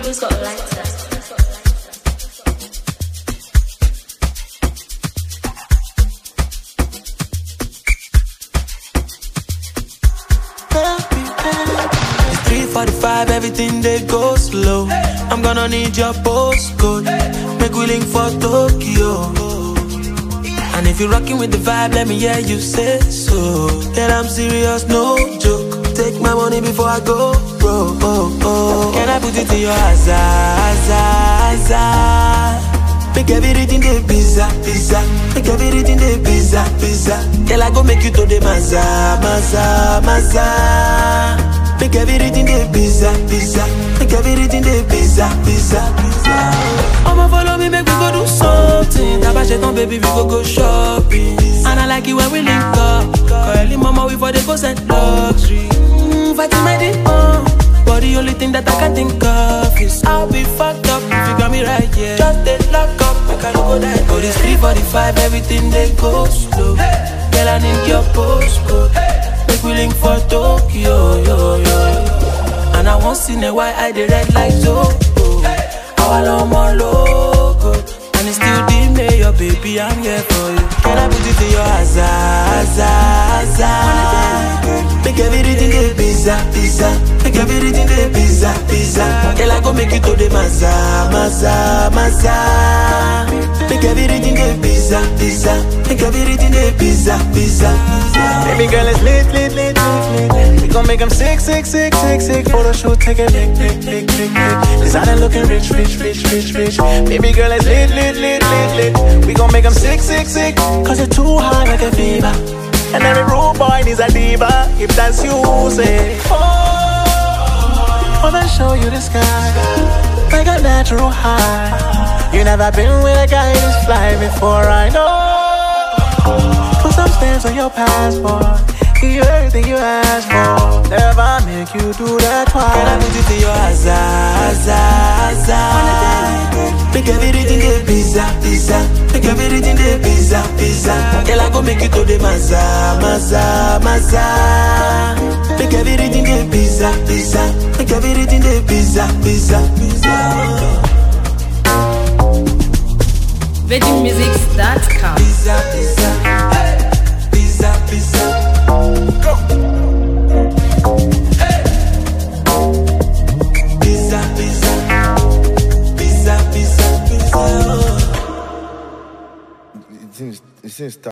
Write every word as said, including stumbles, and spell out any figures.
Who's got a lighter? It's three forty-five, everything they go slow. I'm gonna need your postcode. Make we link for Tokyo. And if you're rocking with the vibe, let me hear you say so. Yeah, I'm serious, no joke. Take my money before I go, bro. Oh, oh. Can I put it in your eyes, eyes, eyes, eyes? Make everything the pizza, pizza. Make everything the pizza, pizza. Girl, I go make you to the maza, maza, maza. Make everything the pizza, pizza. Make everything the pizza, pizza, pizza. I'ma follow me, make we go do something. Tabacheton, baby, we go go shopping. And I like it when we link up. Curly mama, we for the ghost and luxury. Mmm, fighting my dick, uh. But the only thing that I can think of is I'll be fucked up if you got me right, yeah. Just they lock up, I can't go there. But it's three forty-five, everything they go slow. Girl, I need your postcode. Make we link for Tokyo, yo, yo. And I won't see no why I did red like Zoe. Our love more logo. And it's still the mayor, baby, I'm here for you. Can I put it in your eyes, eyes, eyes, eyes? Make everything the pizza, pizza. Make everything the pizza, pizza. Girl, I go make you to the maza, maza, maza. Make everything the pizza, pizza. Make everything the pizza, pizza. Baby girl, it's lit, lit, lit, lit, lit. We gon' make them sick, sick, sick, sick, sick. Photo shoot, take a pic, pic, pic, pic, pic. Designer looking rich, rich, rich, rich, rich. Baby girl, it's lit, lit, lit, lit, lit. We gon' make them sick, sick, sick. Cause you're too high like a fever. And every rude boy needs a diva. If that's you, say oh, wanna show you the sky like a natural high. You never been with a guy this fly before, I know. Put some stamps on your passport. Give you everything you ask for. Never make you do that twice. Can I put it in your eyes, eyes, eyes, eyes? Make everything the pizza, pizza. Make everything the pizza, pizza. Girl, I go make you to the maza, maza, maza. Make everything the pizza, pizza. Make everything the pizza, pizza, pizza. Virgin Musics dot com. Pizza, pizza, pizza, pizza. Go. Hey. Pizza, pizza, pizza, pizza, pizza. It seems, it seems